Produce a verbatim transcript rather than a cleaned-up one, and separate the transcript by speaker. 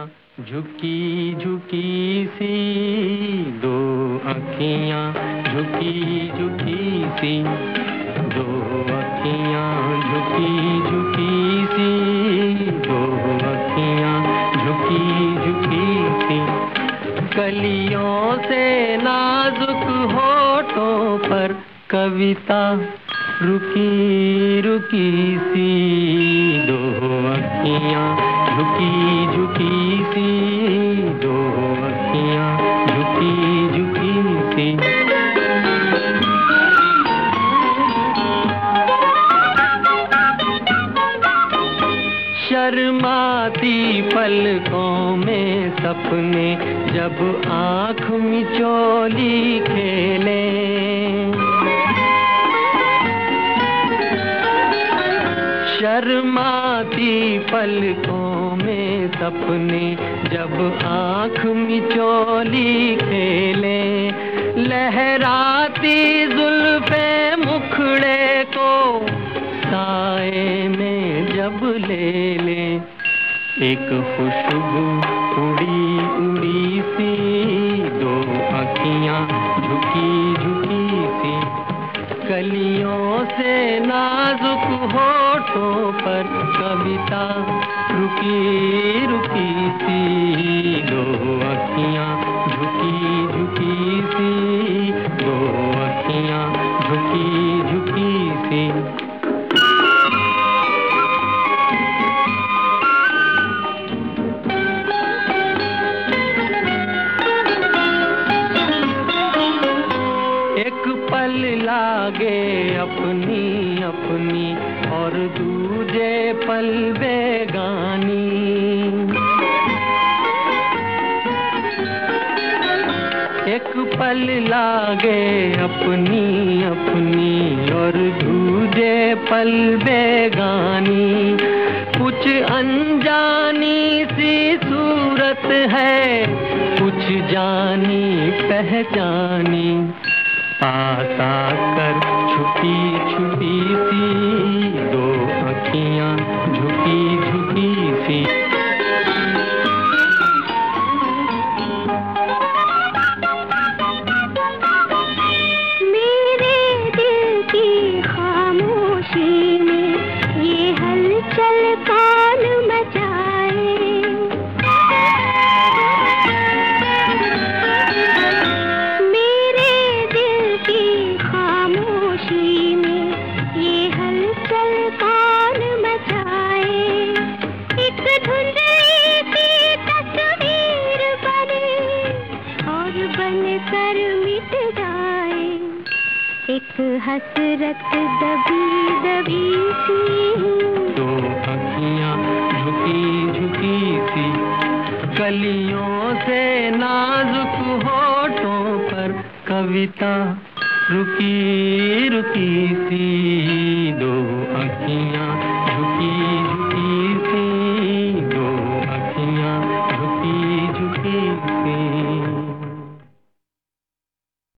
Speaker 1: झुकी झुकी सी, दो अखियाँ झुकी झुकी सी, दो अखियाँ झुकी झुकी सी, दो अखियाँ झुकी झुकी सी। कलियों से नाजुक होठों पर कविता रुकी रुकी सी, दो अखियाँ झुकी झुकी सी, दो अखियाँ झुकी झुकी सी। शर्माती पलकों में सपने जब आँख मिचोली खेले, शर्माती पलकों में सपने जब आँख मिचोली खेले, लहराती जुल्फे मुखड़े को साए में जब ले ले, एक खुशबू उड़ी उड़ी सी, दो अखियाँ झुकी झुकी सी। कलियों से नाजुक होठों पर कविता रुकी रुकी सी, दो अखियाँ झुकी झुकी सी, दो अखियाँ झुकी झुकी सी। एक पल लागे अपनी अपनी और दूजे पल बेगानी, एक पल लागे अपनी अपनी और दूजे पल बेगानी। कुछ अनजानी सी सूरत है, कुछ जानी पहचानी, पास आकर छुपी छुपी सी, दो अखियाँ झुकी झुकी सी।
Speaker 2: मेरे दिल की खामोशी में ये हलचल कौन मचाए, कर मिट जाए एक हसरत दबी दबी सी,
Speaker 1: दो अखियाँ झुकी झुकी सी। कलियों से नाजुक होठों पर कविता रुकी रुकी सी, दो अखियाँ